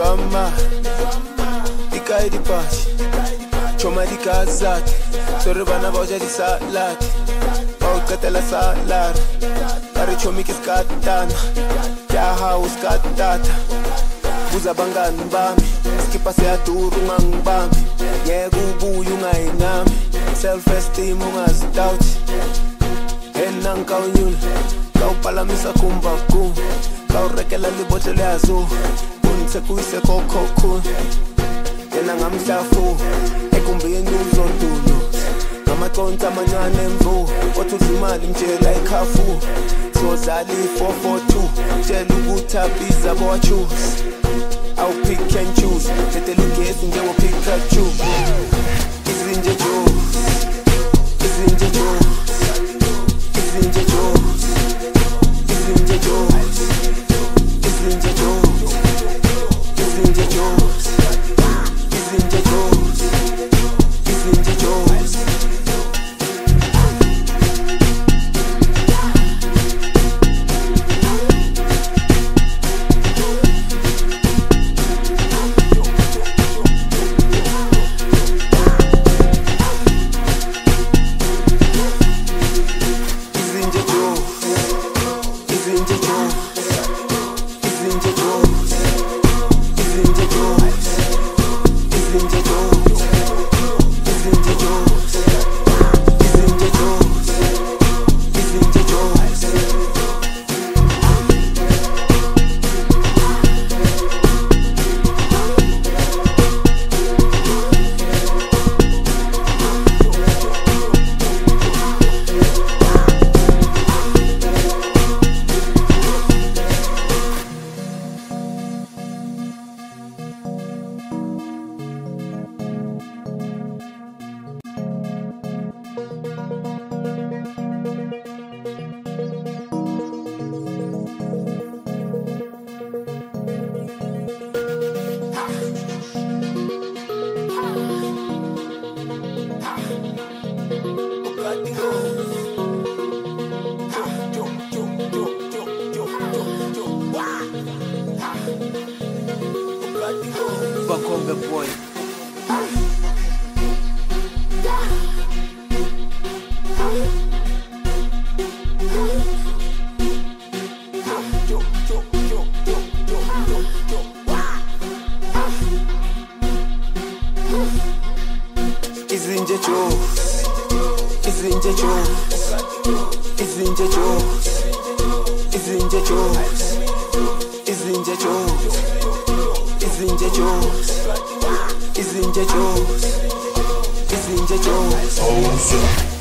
Nidwama Dikai di pashi Choma di kazati Sorry bana bauja di salati Bau katela salari Kari chomi kiskatana Jaha uskatata Buza bangani bami Skipa se aturu ngangibami Yegu ubuyu ngayinami Self-esteem ungazidoubt Enang kaunyul Kau palamisa kumbaku Kau rekela libotele yazo Unse kuise kokoku Yena ngamhlafu Ekumbini uzondulu Ngamakonta manyane mvu Othuzimali mtshela ikhafu Sozali 442 Tshela ukuthi abiza bo choose I'll pick and choose Tetelugezi njengo Pikachu Izinje juice Izinje juice Izinje juice Izinje juice Izinje juice Izinje juice Izinje juice Izinje juice Bakombe boy Izinje juice Izinje juice Izinje juice Izinje juice Izinje juice Izinje juice Izinje juice Izinje juice